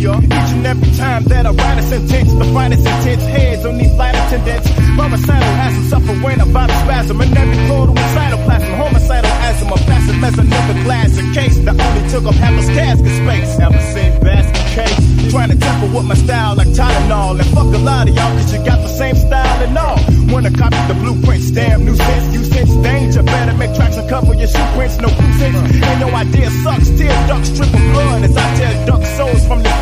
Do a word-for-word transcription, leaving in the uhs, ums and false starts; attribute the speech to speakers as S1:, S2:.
S1: ya. Each and every time that I write a sentence, the finest intense heads on these flight attendants. My recital has them suffering about a spasm, and every portal is cytoplasm, homicidal asthma, passive as another glass in case that only took up half his casket space. Ever seen basket case? Trying to temper with my style like Tylenol, and fuck a lot of y'all, cause you got the same style and all. Wanna copy the blueprints, damn new sense, you sense danger. Better make tracks and cover your shoe prints, no blue sense. Ain't no idea sucks, tear ducks, triple blood as I tear duck souls from the